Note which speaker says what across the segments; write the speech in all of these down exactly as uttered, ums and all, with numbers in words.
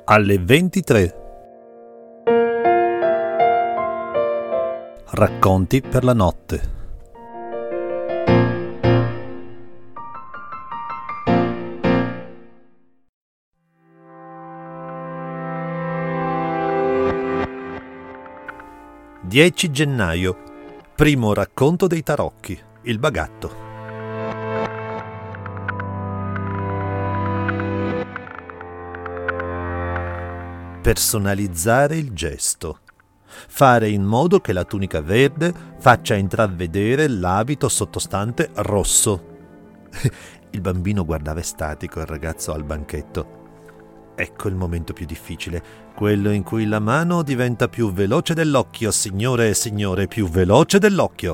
Speaker 1: alle ventitré. Racconti per la notte. dieci gennaio. Primo racconto dei tarocchi. Il bagatto. Personalizzare il gesto. Fare in modo che la tunica verde faccia intravedere l'abito sottostante rosso. Il bambino guardava estatico il ragazzo al banchetto. Ecco il momento più difficile, quello in cui la mano diventa più veloce dell'occhio, signore e signore, più veloce dell'occhio.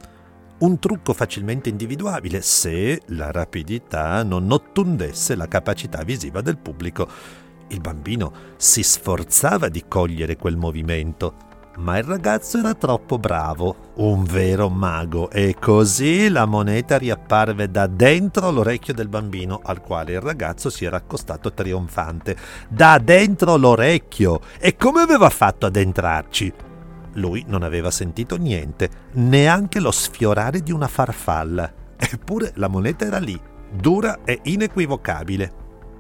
Speaker 1: Un trucco facilmente individuabile se la rapidità non ottundesse la capacità visiva del pubblico. Il bambino si sforzava di cogliere quel movimento, ma il ragazzo era troppo bravo, un vero mago, e così la moneta riapparve da dentro l'orecchio del bambino, al quale il ragazzo si era accostato trionfante. Da dentro l'orecchio! E come aveva fatto ad entrarci? Lui non aveva sentito niente, neanche lo sfiorare di una farfalla. Eppure la moneta era lì, dura e inequivocabile.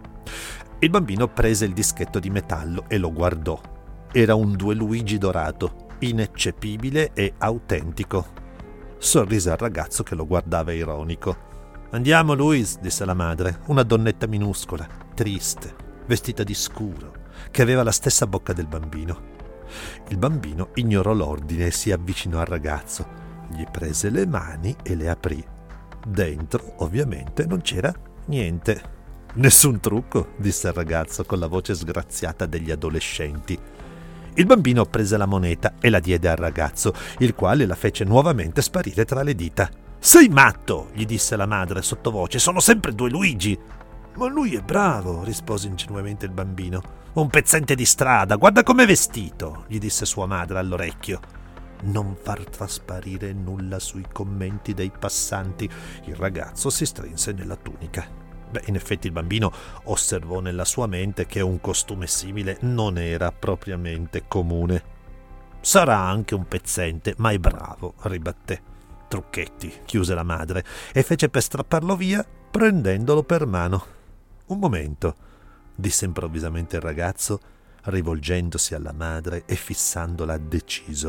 Speaker 1: Il bambino prese il dischetto di metallo e lo guardò. Era un due Luigi dorato, ineccepibile e autentico. Sorrise al ragazzo che lo guardava ironico. «Andiamo, Luis», disse la madre, una donnetta minuscola, triste, vestita di scuro, che aveva la stessa bocca del bambino. Il bambino ignorò l'ordine e si avvicinò al ragazzo. Gli prese le mani e le aprì. Dentro, ovviamente, non c'era niente. «Nessun trucco», disse il ragazzo con la voce sgraziata degli adolescenti. Il bambino prese la moneta e la diede al ragazzo, il quale la fece nuovamente sparire tra le dita. «Sei matto», gli disse la madre sottovoce, «sono sempre due Luigi». «Ma lui è bravo», rispose ingenuamente il bambino. «Un pezzente di strada, guarda com'è vestito», gli disse sua madre all'orecchio. «Non far trasparire nulla sui commenti dei passanti». Il ragazzo si strinse nella tunica. Beh, in effetti il bambino osservò nella sua mente che un costume simile non era propriamente comune. «Sarà anche un pezzente, ma è bravo», ribatté. «Trucchetti», chiuse la madre e fece per strapparlo via prendendolo per mano. «Un momento», disse improvvisamente il ragazzo, rivolgendosi alla madre e fissandola deciso.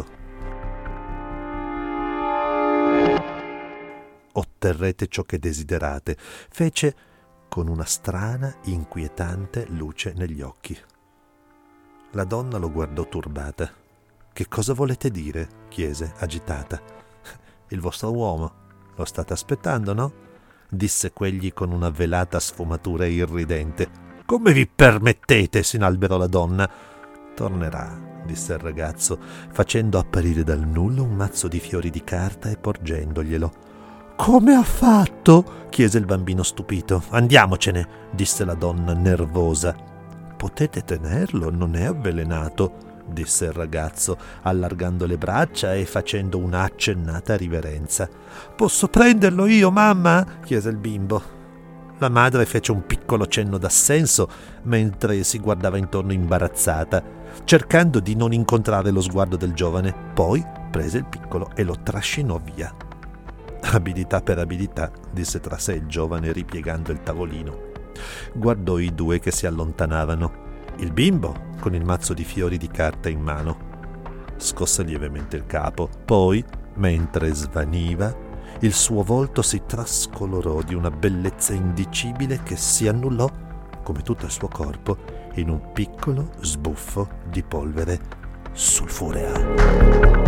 Speaker 1: «Otterrete ciò che desiderate», fece con una strana, inquietante luce negli occhi. La donna lo guardò turbata. «Che cosa volete dire?» chiese, agitata. «Il vostro uomo. Lo state aspettando, no?» disse quegli con una velata sfumatura irridente. «Come vi permettete?» s'inalberò la donna. «Tornerà», disse il ragazzo, facendo apparire dal nulla un mazzo di fiori di carta e porgendoglielo. «Come ha fatto?» chiese il bambino stupito. «Andiamocene», disse la donna nervosa. «Potete tenerlo, non è avvelenato», disse il ragazzo, allargando le braccia e facendo una accennata riverenza. «Posso prenderlo io, mamma?» chiese il bimbo. La madre fece un piccolo cenno d'assenso mentre si guardava intorno imbarazzata, cercando di non incontrare lo sguardo del giovane. Poi prese il piccolo e lo trascinò via. «Abilità per abilità», disse tra sé il giovane ripiegando il tavolino. Guardò i due che si allontanavano. Il bimbo con il mazzo di fiori di carta in mano. Scosse lievemente il capo. Poi, mentre svaniva, il suo volto si trascolorò di una bellezza indicibile che si annullò, come tutto il suo corpo, in un piccolo sbuffo di polvere sulfurea.